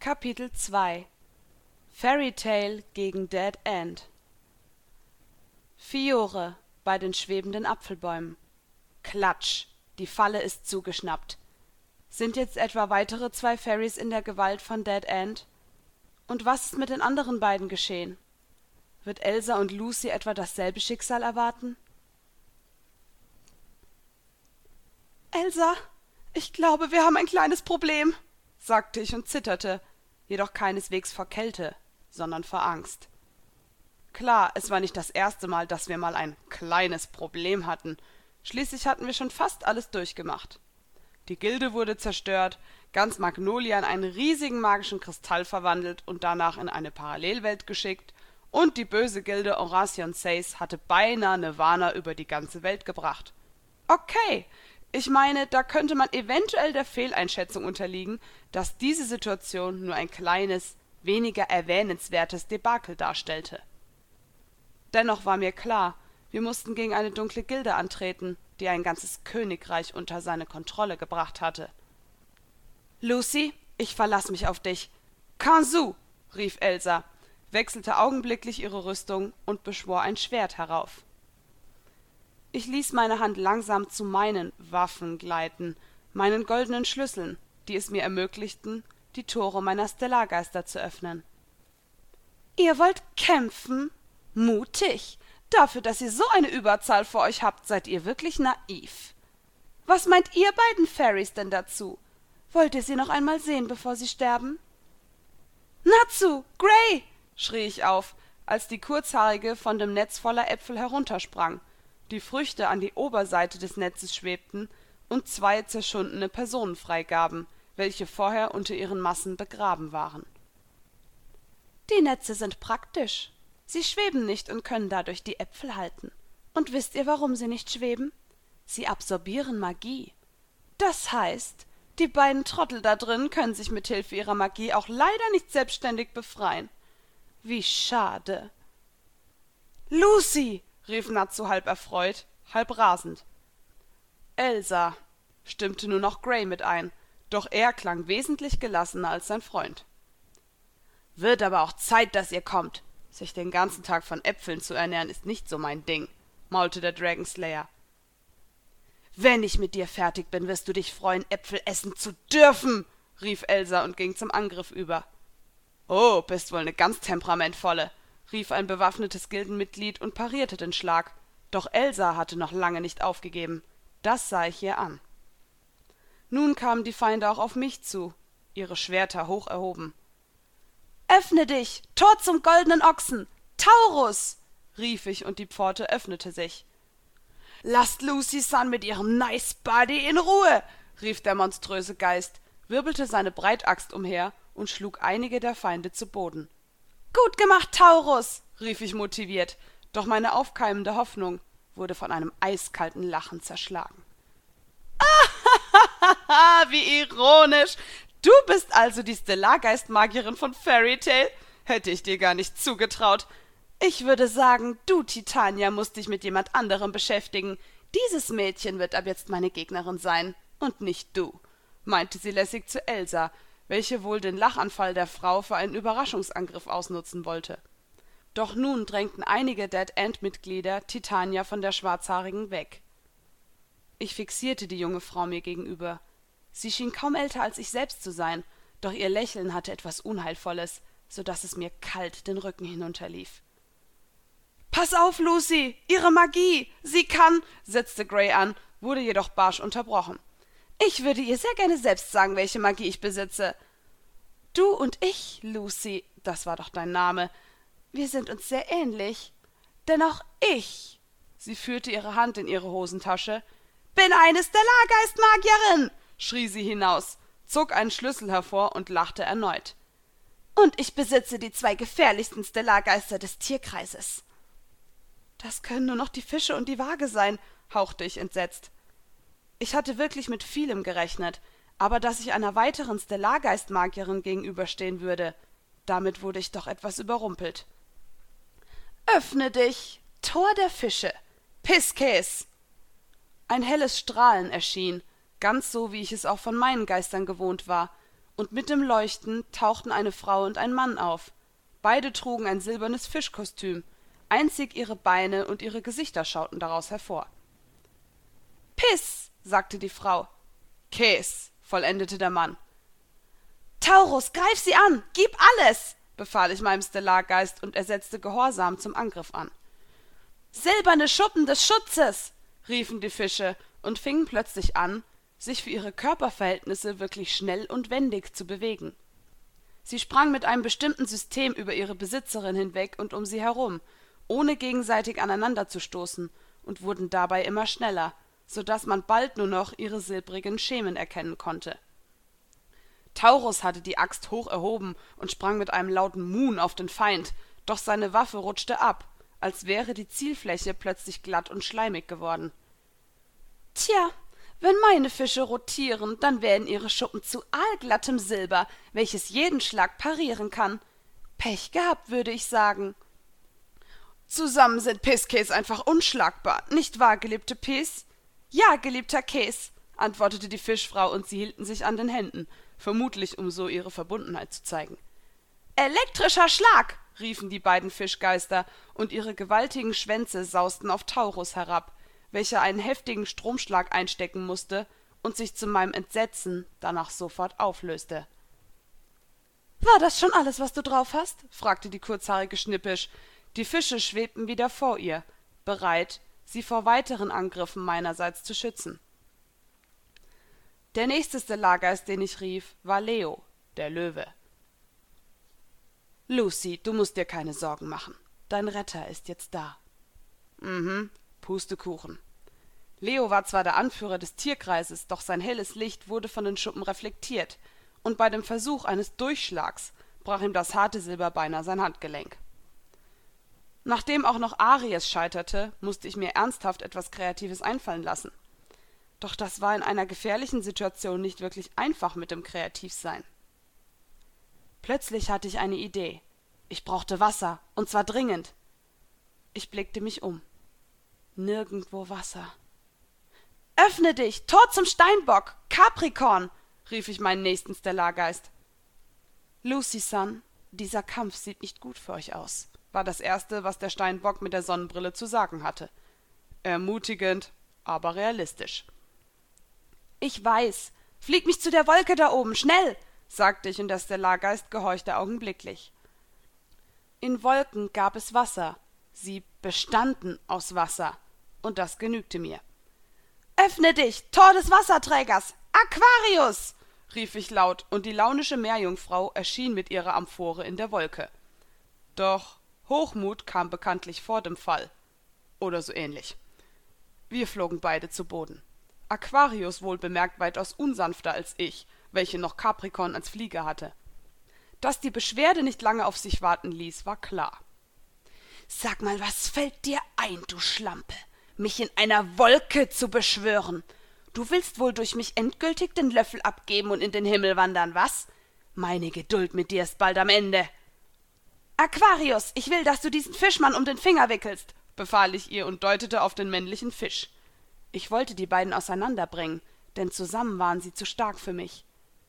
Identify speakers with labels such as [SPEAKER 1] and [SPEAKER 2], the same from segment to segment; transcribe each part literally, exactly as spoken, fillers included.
[SPEAKER 1] Kapitel zwei Fairy Tale gegen Dead End. Fiore bei den schwebenden Apfelbäumen. Klatsch, die Falle ist zugeschnappt. Sind jetzt etwa weitere zwei Fairies in der Gewalt von Dead End? Und was ist mit den anderen beiden geschehen? Wird Elsa und Lucy etwa dasselbe Schicksal erwarten? »Elsa, ich glaube, wir haben ein kleines Problem«, sagte ich und zitterte, jedoch keineswegs vor Kälte, sondern vor Angst. Klar, es war nicht das erste Mal, dass wir mal ein kleines Problem hatten. Schließlich hatten wir schon fast alles durchgemacht. Die Gilde wurde zerstört, ganz Magnolia in einen riesigen magischen Kristall verwandelt und danach in eine Parallelwelt geschickt, und die böse Gilde Orasion Says hatte beinahe Nirvana über die ganze Welt gebracht. Okay, ich meine, da könnte man eventuell der Fehleinschätzung unterliegen, dass diese Situation nur ein kleines, weniger erwähnenswertes Debakel darstellte. Dennoch war mir klar, wir mussten gegen eine dunkle Gilde antreten, die ein ganzes Königreich unter seine Kontrolle gebracht hatte. »Lucy, ich verlass mich auf dich.« »Kanzu«, rief Elsa, wechselte augenblicklich ihre Rüstung und beschwor ein Schwert herauf. Ich ließ meine Hand langsam zu meinen Waffen gleiten, meinen goldenen Schlüsseln, die es mir ermöglichten, die Tore meiner Stellargeister zu öffnen. »Ihr wollt kämpfen? Mutig! Dafür, dass ihr so eine Überzahl vor euch habt, seid ihr wirklich naiv. Was meint ihr beiden Fairies denn dazu? Wollt ihr sie noch einmal sehen, bevor sie sterben?« »Natsu! Gray!« schrie ich auf, als die Kurzhaarige von dem Netz voller Äpfel heruntersprang, die Früchte an die Oberseite des Netzes schwebten und zwei zerschundene Personen freigaben, welche vorher unter ihren Massen begraben waren. »Die Netze sind praktisch. Sie schweben nicht und können dadurch die Äpfel halten. Und wisst ihr, warum sie nicht schweben? Sie absorbieren Magie. Das heißt, die beiden Trottel da drin können sich mit Hilfe ihrer Magie auch leider nicht selbstständig befreien. Wie schade!« »Lucy«, rief Natsu halb erfreut, halb rasend. »Elsa«, stimmte nur noch Gray mit ein, doch er klang wesentlich gelassener als sein Freund. »Wird aber auch Zeit, dass ihr kommt. Sich den ganzen Tag von Äpfeln zu ernähren, ist nicht so mein Ding«, maulte der Dragonslayer. »Wenn ich mit dir fertig bin, wirst du dich freuen, Äpfel essen zu dürfen«, rief Elsa und ging zum Angriff über. »Oh, bist wohl ne ganz temperamentvolle«, rief ein bewaffnetes Gildenmitglied und parierte den Schlag, doch Elsa hatte noch lange nicht aufgegeben. Das sah ich ihr an. Nun kamen die Feinde auch auf mich zu, ihre Schwerter hoch erhoben. »Öffne dich! Tor zum goldenen Ochsen! Taurus!« rief ich, und die Pforte öffnete sich. »Lasst Lucy Sun mit ihrem Nice Body in Ruhe!« rief der monströse Geist, wirbelte seine Breitaxt umher und schlug einige der Feinde zu Boden. »Gut gemacht, Taurus«, rief ich motiviert, doch meine aufkeimende Hoffnung wurde von einem eiskalten Lachen zerschlagen. »Ah, wie ironisch! Du bist also die Stellargeist-Magierin von Fairy Tale? Hätte ich dir gar nicht zugetraut. Ich würde sagen, du, Titania, musst dich mit jemand anderem beschäftigen. Dieses Mädchen wird ab jetzt meine Gegnerin sein, und nicht du«, meinte sie lässig zu Elsa, welche wohl den Lachanfall der Frau für einen Überraschungsangriff ausnutzen wollte. Doch nun drängten einige Dead-End-Mitglieder Titania von der Schwarzhaarigen weg. Ich fixierte die junge Frau mir gegenüber. Sie schien kaum älter als ich selbst zu sein, doch ihr Lächeln hatte etwas Unheilvolles, so daß es mir kalt den Rücken hinunterlief. »Pass auf, Lucy! Ihre Magie! Sie kann«, setzte Gray an, wurde jedoch barsch unterbrochen. »Ich würde ihr sehr gerne selbst sagen, welche Magie ich besitze. Du und ich, Lucy, das war doch dein Name, wir sind uns sehr ähnlich. Denn auch ich«, sie führte ihre Hand in ihre Hosentasche, »bin eine Stellargeist-Magierin«, schrie sie hinaus, zog einen Schlüssel hervor und lachte erneut. »Und ich besitze die zwei gefährlichsten Stellargeister des Tierkreises.« »Das können nur noch die Fische und die Waage sein«, hauchte ich entsetzt. Ich hatte wirklich mit vielem gerechnet, aber dass ich einer weiteren Stellargeist-Magierin gegenüberstehen würde, damit wurde ich doch etwas überrumpelt. »Öffne dich, Tor der Fische! Pisces!« Ein helles Strahlen erschien, ganz so, wie ich es auch von meinen Geistern gewohnt war, und mit dem Leuchten tauchten eine Frau und ein Mann auf. Beide trugen ein silbernes Fischkostüm, einzig ihre Beine und ihre Gesichter schauten daraus hervor. »Piss«, sagte die Frau. »Käs«, vollendete der Mann. »Taurus, greif sie an! Gib alles!« befahl ich meinem Stellargeist, und er setzte gehorsam zum Angriff an. »Silberne Schuppen des Schutzes«, riefen die Fische und fingen plötzlich an, sich für ihre Körperverhältnisse wirklich schnell und wendig zu bewegen. Sie sprang mit einem bestimmten System über ihre Besitzerin hinweg und um sie herum, ohne gegenseitig aneinander zu stoßen, und wurden dabei immer schneller, so daß man bald nur noch ihre silbrigen Schemen erkennen konnte. Taurus hatte die Axt hoch erhoben und sprang mit einem lauten Muhn auf den Feind, doch seine Waffe rutschte ab, als wäre die Zielfläche plötzlich glatt und schleimig geworden. »Tja, wenn meine Fische rotieren, dann werden ihre Schuppen zu aalglattem Silber, welches jeden Schlag parieren kann. Pech gehabt, würde ich sagen.« »Zusammen sind Piskäs einfach unschlagbar, nicht wahr, geliebte Pis?« »Ja, geliebter Käs«, antwortete die Fischfrau, und sie hielten sich an den Händen, vermutlich um so ihre Verbundenheit zu zeigen. »Elektrischer Schlag«, riefen die beiden Fischgeister, und ihre gewaltigen Schwänze sausten auf Taurus herab, welcher einen heftigen Stromschlag einstecken mußte und sich zu meinem Entsetzen danach sofort auflöste. »War das schon alles, was du drauf hast?« fragte die kurzhaarige Schnippisch. Die Fische schwebten wieder vor ihr, bereit, sie vor weiteren Angriffen meinerseits zu schützen. Der nächste Stellargeist, den ich rief, war Leo, der Löwe. »Lucy, du musst dir keine Sorgen machen. Dein Retter ist jetzt da.« »Mhm, Pustekuchen.« Leo war zwar der Anführer des Tierkreises, doch sein helles Licht wurde von den Schuppen reflektiert, und bei dem Versuch eines Durchschlags brach ihm das harte Silber beinahe sein Handgelenk. Nachdem auch noch Aries scheiterte, musste ich mir ernsthaft etwas Kreatives einfallen lassen. Doch das war in einer gefährlichen Situation nicht wirklich einfach mit dem Kreativsein. Plötzlich hatte ich eine Idee. Ich brauchte Wasser, und zwar dringend. Ich blickte mich um. Nirgendwo Wasser. »Öffne dich! Tor zum Steinbock! Capricorn!« rief ich meinen nächsten Stellargeist. »Lucy, Son, dieser Kampf sieht nicht gut für euch aus«, war das Erste, was der Steinbock mit der Sonnenbrille zu sagen hatte. Ermutigend, aber realistisch. »Ich weiß. Flieg mich zu der Wolke da oben, schnell«, sagte ich, und der Stellargeist gehorchte augenblicklich. In Wolken gab es Wasser. Sie bestanden aus Wasser, und das genügte mir. »Öffne dich, Tor des Wasserträgers! Aquarius!« rief ich laut, und die launische Meerjungfrau erschien mit ihrer Amphore in der Wolke. Doch Hochmut kam bekanntlich vor dem Fall. Oder so ähnlich. Wir flogen beide zu Boden. Aquarius wohlbemerkt weitaus unsanfter als ich, welche noch Capricorn als Flieger hatte. Dass die Beschwerde nicht lange auf sich warten ließ, war klar. »Sag mal, was fällt dir ein, du Schlampe, mich in einer Wolke zu beschwören? Du willst wohl durch mich endgültig den Löffel abgeben und in den Himmel wandern, was? Meine Geduld mit dir ist bald am Ende.« »Aquarius, ich will, dass du diesen Fischmann um den Finger wickelst«, befahl ich ihr und deutete auf den männlichen Fisch. Ich wollte die beiden auseinanderbringen, denn zusammen waren sie zu stark für mich.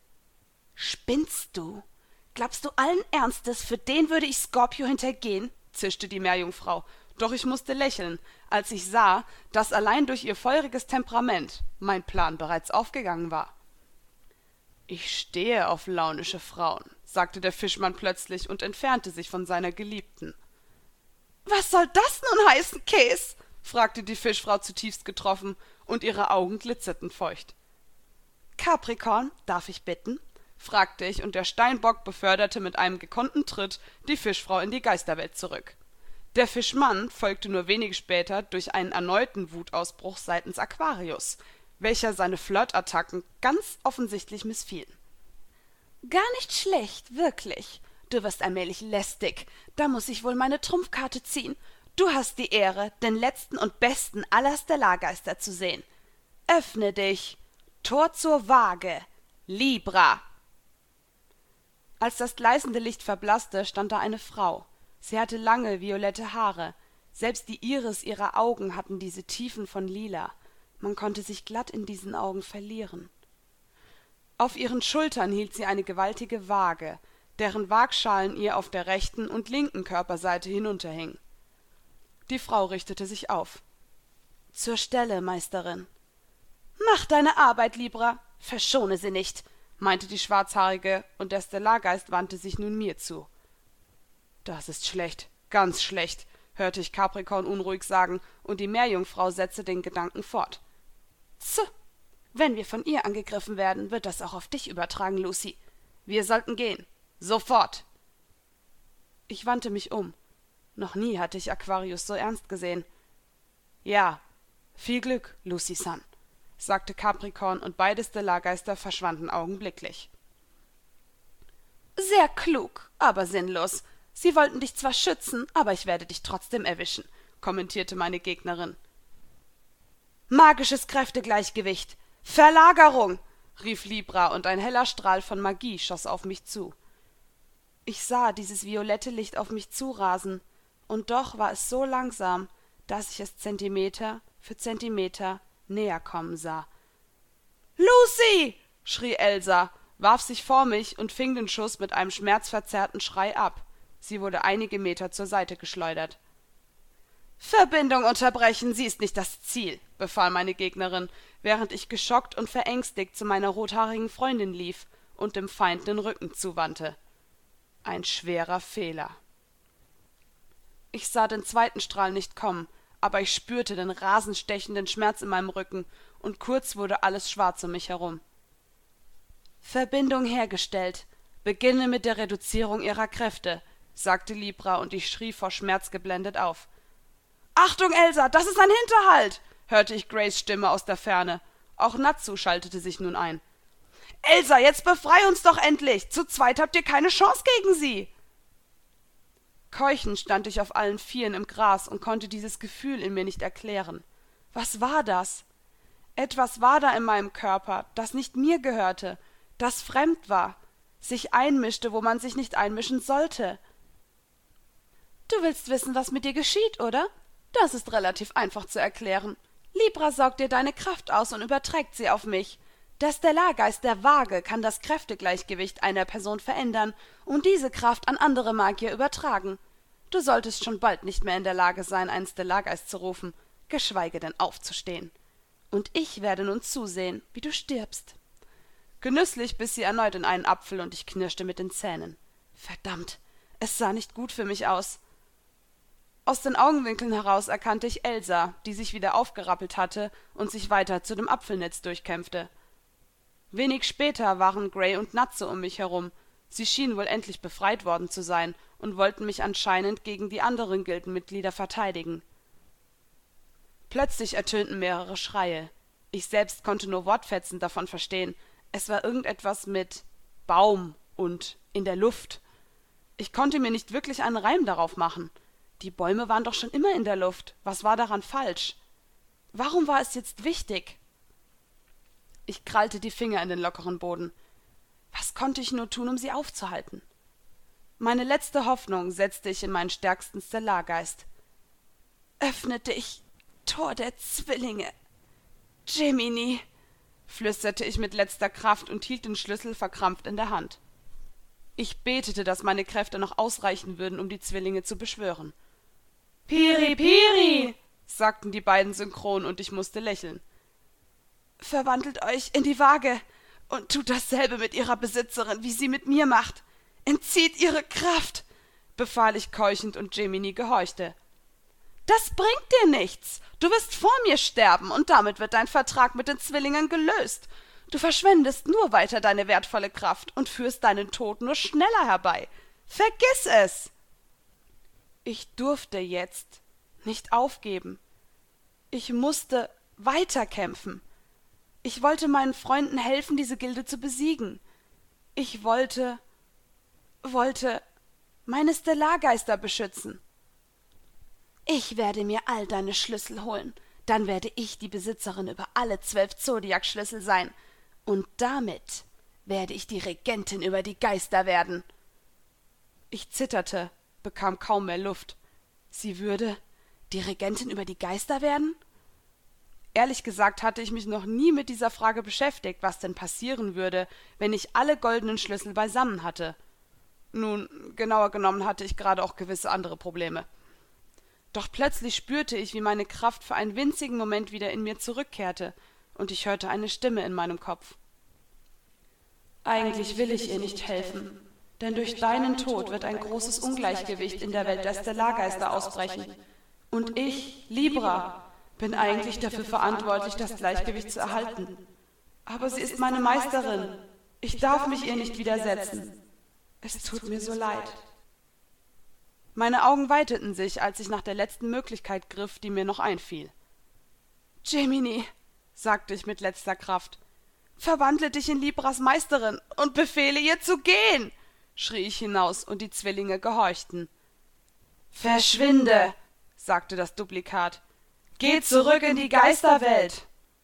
[SPEAKER 1] »Spinnst du? Glaubst du allen Ernstes, für den würde ich Scorpio hintergehen?« zischte die Meerjungfrau, doch ich musste lächeln, als ich sah, dass allein durch ihr feuriges Temperament mein Plan bereits aufgegangen war. »Ich stehe auf launische Frauen«, sagte der Fischmann plötzlich und entfernte sich von seiner Geliebten. »Was soll das nun heißen, Käs?« fragte die Fischfrau zutiefst getroffen, und ihre Augen glitzerten feucht. »Capricorn, darf ich bitten?« fragte ich, und der Steinbock beförderte mit einem gekonnten Tritt die Fischfrau in die Geisterwelt zurück. Der Fischmann folgte nur wenig später durch einen erneuten Wutausbruch seitens Aquarius, welcher seine Flirtattacken ganz offensichtlich missfielen. »Gar nicht schlecht, wirklich. Du wirst allmählich lästig. Da muß ich wohl meine Trumpfkarte ziehen. Du hast die Ehre, den letzten und besten aller Stellargeister zu sehen. Öffne dich. Tor zur Waage. Libra.« Als das gleißende Licht verblasste, stand da eine Frau. Sie hatte lange, violette Haare. Selbst die Iris ihrer Augen hatten diese Tiefen von Lila. Man konnte sich glatt in diesen Augen verlieren. Auf ihren Schultern hielt sie eine gewaltige Waage, deren Waagschalen ihr auf der rechten und linken Körperseite hinunterhingen. Die Frau richtete sich auf. »Zur Stelle, Meisterin.« »Mach deine Arbeit, Libra, verschone sie nicht«, meinte die Schwarzhaarige, und der Stellargeist wandte sich nun mir zu. »Das ist schlecht, ganz schlecht«, hörte ich Capricorn unruhig sagen, und die Meerjungfrau setzte den Gedanken fort. »Tse, wenn wir von ihr angegriffen werden, wird das auch auf dich übertragen, Lucy. Wir sollten gehen. Sofort!« Ich wandte mich um. Noch nie hatte ich Aquarius so ernst gesehen. »Ja, viel Glück, Lucy-san«, sagte Capricorn, und beide Stellargeister verschwanden augenblicklich. »Sehr klug, aber sinnlos. Sie wollten dich zwar schützen, aber ich werde dich trotzdem erwischen«, kommentierte meine Gegnerin. »Magisches Kräftegleichgewicht! Verlagerung!« rief Libra, und ein heller Strahl von Magie schoss auf mich zu. Ich sah dieses violette Licht auf mich zurasen, und doch war es so langsam, dass ich es Zentimeter für Zentimeter näher kommen sah. »Lucy!« schrie Elsa, warf sich vor mich und fing den Schuss mit einem schmerzverzerrten Schrei ab. Sie wurde einige Meter zur Seite geschleudert. »Verbindung unterbrechen, sie ist nicht das Ziel«, befahl meine Gegnerin, während ich geschockt und verängstigt zu meiner rothaarigen Freundin lief und dem Feind den Rücken zuwandte. Ein schwerer Fehler. Ich sah den zweiten Strahl nicht kommen, aber ich spürte den rasend stechenden Schmerz in meinem Rücken, und kurz wurde alles schwarz um mich herum. »Verbindung hergestellt. Beginne mit der Reduzierung ihrer Kräfte«, sagte Libra, und ich schrie vor Schmerz geblendet auf. »Achtung, Elsa, das ist ein Hinterhalt«, hörte ich Grays Stimme aus der Ferne. Auch Natsu schaltete sich nun ein. »Elsa, jetzt befrei uns doch endlich! Zu zweit habt ihr keine Chance gegen sie!« Keuchend stand ich auf allen Vieren im Gras und konnte dieses Gefühl in mir nicht erklären. Was war das? Etwas war da in meinem Körper, das nicht mir gehörte, das fremd war, sich einmischte, wo man sich nicht einmischen sollte. »Du willst wissen, was mit dir geschieht, oder? Das ist relativ einfach zu erklären. Libra saugt dir deine Kraft aus und überträgt sie auf mich. Der Stellargeist der Waage kann das Kräftegleichgewicht einer Person verändern und diese Kraft an andere Magier übertragen. Du solltest schon bald nicht mehr in der Lage sein, einen Stellargeist zu rufen, geschweige denn aufzustehen. Und ich werde nun zusehen, wie du stirbst.« Genüsslich biss sie erneut in einen Apfel, und ich knirschte mit den Zähnen. Verdammt, es sah nicht gut für mich aus. Aus den Augenwinkeln heraus erkannte ich Elsa, die sich wieder aufgerappelt hatte und sich weiter zu dem Apfelnetz durchkämpfte. Wenig später waren Gray und Natsu um mich herum. Sie schienen wohl endlich befreit worden zu sein und wollten mich anscheinend gegen die anderen Gildenmitglieder verteidigen. Plötzlich ertönten mehrere Schreie. Ich selbst konnte nur Wortfetzen davon verstehen. Es war irgendetwas mit Baum und in der Luft. Ich konnte mir nicht wirklich einen Reim darauf machen. Die Bäume waren doch schon immer in der Luft. Was war daran falsch? Warum war es jetzt wichtig? Ich krallte die Finger in den lockeren Boden. Was konnte ich nur tun, um sie aufzuhalten? Meine letzte Hoffnung setzte ich in meinen stärksten Stellargeist. »Öffne dich, Tor der Zwillinge! Gemini!« flüsterte ich mit letzter Kraft und hielt den Schlüssel verkrampft in der Hand. Ich betete, dass meine Kräfte noch ausreichen würden, um die Zwillinge zu beschwören. »Piri, Piri«, sagten die beiden synchron, und ich musste lächeln. »Verwandelt euch in die Waage und tut dasselbe mit ihrer Besitzerin, wie sie mit mir macht. Entzieht ihre Kraft«, befahl ich keuchend, und Gemini gehorchte. »Das bringt dir nichts. Du wirst vor mir sterben, und damit wird dein Vertrag mit den Zwillingen gelöst. Du verschwendest nur weiter deine wertvolle Kraft und führst deinen Tod nur schneller herbei. Vergiss es!« Ich durfte jetzt nicht aufgeben. Ich musste weiterkämpfen. Ich wollte meinen Freunden helfen, diese Gilde zu besiegen. Ich wollte, wollte meine Stellargeister beschützen. »Ich werde mir all deine Schlüssel holen. Dann werde ich die Besitzerin über alle zwölf Zodiac-Schlüssel sein. Und damit werde ich die Regentin über die Geister werden.« Ich zitterte, bekam kaum mehr Luft. Sie würde die Regentin über die Geister werden? Ehrlich gesagt hatte ich mich noch nie mit dieser Frage beschäftigt, was denn passieren würde, wenn ich alle goldenen Schlüssel beisammen hatte. Nun, genauer genommen hatte ich gerade auch gewisse andere Probleme. Doch plötzlich spürte ich, wie meine Kraft für einen winzigen Moment wieder in mir zurückkehrte, und ich hörte eine Stimme in meinem Kopf. Eigentlich will ich ihr nicht helfen, denn durch deinen Tod wird ein großes Ungleichgewicht in der Welt der Stellargeister ausbrechen. Und ich, Libra, bin eigentlich dafür verantwortlich, das Gleichgewicht zu erhalten. Aber sie ist meine Meisterin. Ich darf mich ihr nicht widersetzen. Es tut mir so leid. Meine Augen weiteten sich, als ich nach der letzten Möglichkeit griff, die mir noch einfiel. »Gemini«, sagte ich mit letzter Kraft, »verwandle dich in Libras Meisterin und befehle ihr zu gehen«, schrie ich hinaus, und die Zwillinge gehorchten. »Verschwinde«, sagte das Duplikat, »geh zurück in die Geisterwelt!«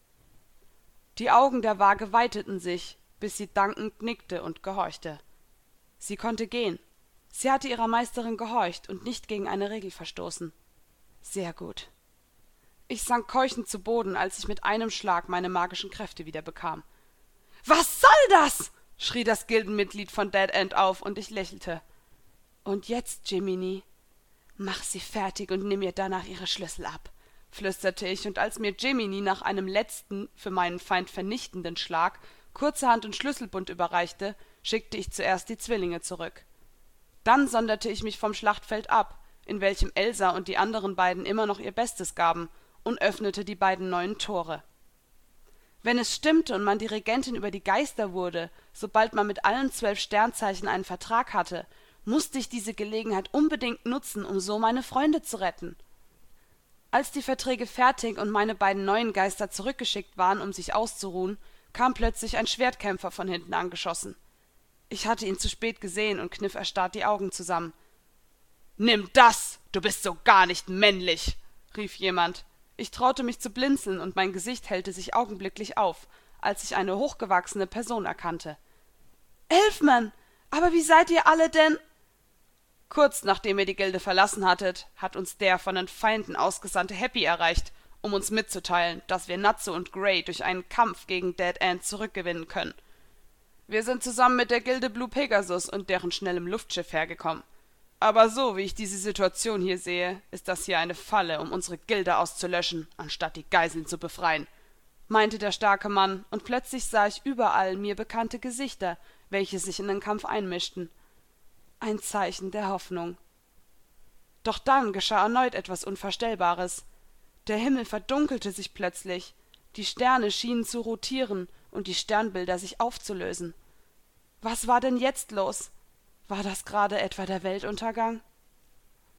[SPEAKER 1] Die Augen der Waage weiteten sich, bis sie dankend nickte und gehorchte. Sie konnte gehen. Sie hatte ihrer Meisterin gehorcht und nicht gegen eine Regel verstoßen. Sehr gut. Ich sank keuchend zu Boden, als ich mit einem Schlag meine magischen Kräfte wieder bekam. »Was soll das?« schrie das Gildenmitglied von Dead End auf, und ich lächelte. »Und jetzt, Gemini, mach sie fertig und nimm ihr danach ihre Schlüssel ab«, flüsterte ich, und als mir Gemini nach einem letzten, für meinen Feind vernichtenden Schlag kurzerhand und Schlüsselbund überreichte, schickte ich zuerst die Zwillinge zurück. Dann sonderte ich mich vom Schlachtfeld ab, in welchem Elsa und die anderen beiden immer noch ihr Bestes gaben, und öffnete die beiden neuen Tore. Wenn es stimmte und man die Regentin über die Geister wurde, sobald man mit allen zwölf Sternzeichen einen Vertrag hatte, musste ich diese Gelegenheit unbedingt nutzen, um so meine Freunde zu retten. Als die Verträge fertig und meine beiden neuen Geister zurückgeschickt waren, um sich auszuruhen, kam plötzlich ein Schwertkämpfer von hinten angeschossen. Ich hatte ihn zu spät gesehen und kniff erstarrt die Augen zusammen. »Nimm das! Du bist so gar nicht männlich!« rief jemand. Ich traute mich zu blinzeln, und mein Gesicht hellte sich augenblicklich auf, als ich eine hochgewachsene Person erkannte. »Elfman! Aber wie seid ihr alle denn?« »Kurz nachdem ihr die Gilde verlassen hattet, hat uns der von den Feinden ausgesandte Happy erreicht, um uns mitzuteilen, dass wir Natsu und Grey durch einen Kampf gegen Dead End zurückgewinnen können. Wir sind zusammen mit der Gilde Blue Pegasus und deren schnellem Luftschiff hergekommen. Aber so, wie ich diese Situation hier sehe, ist das hier eine Falle, um unsere Gilde auszulöschen, anstatt die Geiseln zu befreien«, meinte der starke Mann, und plötzlich sah ich überall mir bekannte Gesichter, welche sich in den Kampf einmischten. Ein Zeichen der Hoffnung. Doch dann geschah erneut etwas Unvorstellbares. Der Himmel verdunkelte sich plötzlich, die Sterne schienen zu rotieren und die Sternbilder sich aufzulösen. Was war denn jetzt los? War das gerade etwa der Weltuntergang?